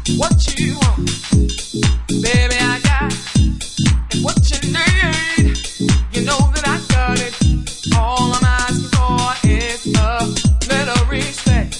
what you want. Baby, I got what you need. You know that I got it. All I'm asking for is a little respect.